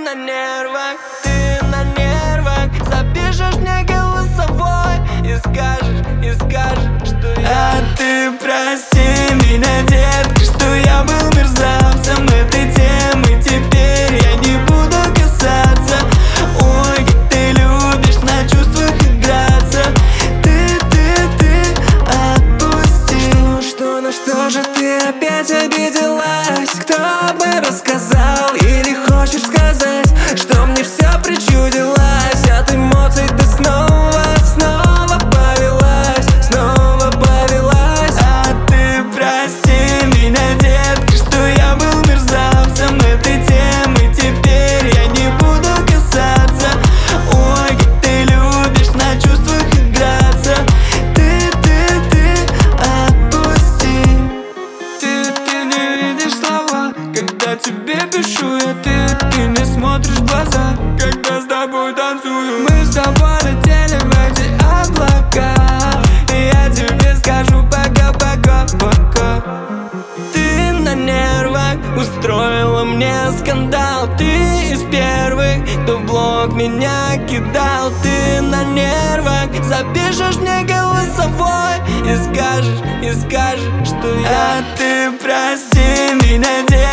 на нервах, ты на нервах. Запишешь мне голосовой и скажешь, что я. А ты прости меня, детка, что я был мерзавцем этой темы. Теперь я не буду касаться. Ой, как ты любишь на чувствах играться. Ты отпусти. Что же ты опять обиделась? Кто бы рассказал? Или хочешь сказать, что мне все причудилось? От эмоций ты снова повелась. А ты прости меня, детка, что я был мерзавцем этой темы. Теперь я не буду касаться. Ой, как ты любишь на чувствах играться. Ты отпусти. Ты не видишь слова, когда тебе пишу я. Ты не смотришь в глаза, когда с тобой танцую. Мы с тобой летели в эти облака, и я тебе скажу пока. Ты на нервах устроила мне скандал. Ты из первых, кто в блог меня кидал. Ты на нервах, запишешь мне голосовой и скажешь, что я. А ты прости меня, детка.